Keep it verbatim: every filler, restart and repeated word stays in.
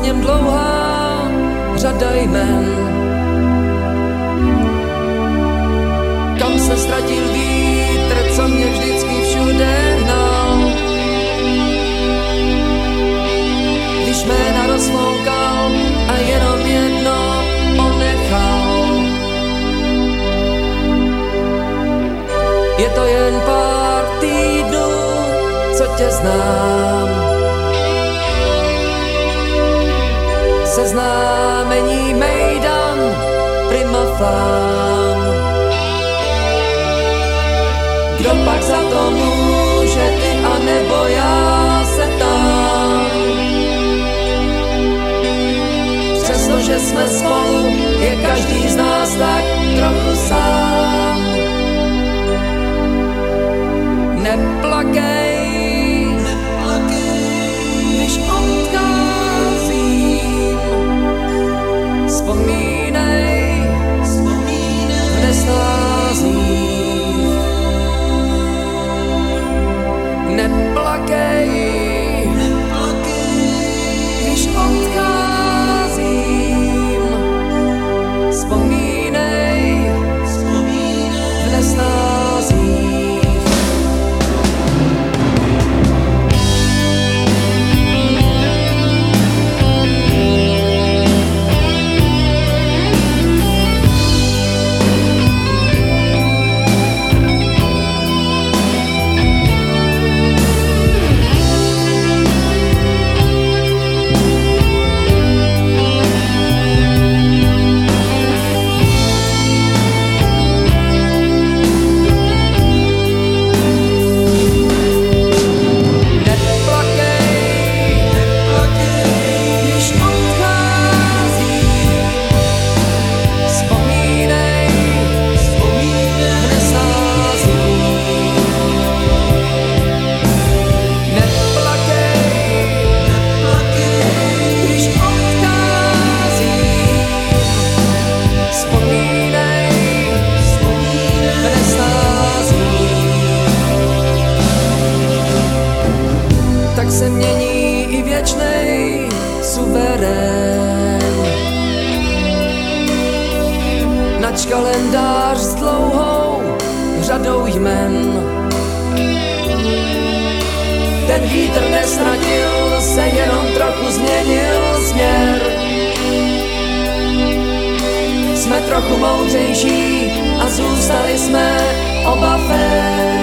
něm dlouhá řada jmen. Kam se ztratil vítr, co mě vždycky všude hnal, když jména rozfoukal a jenom jedno ponechal. Je to jen pár týdnů, co tě znám, seznámení mejdan, prima flám. Kdo pak za to může, ty a nebo já se tam. Přestože jsme spolu, je každý z nás tak trochu sám. Neplakej, když odcházím, vzpomínej v nestázích. Neplakej, když odcházím, vzpomínej v nestázích. Se mění i věčnej suverén. Nač kalendář s dlouhou řadou jmen. Ten vítr neztratil se, jenom trochu změnil směr. Jsme trochu moudřejší a zůstali jsme oba fér.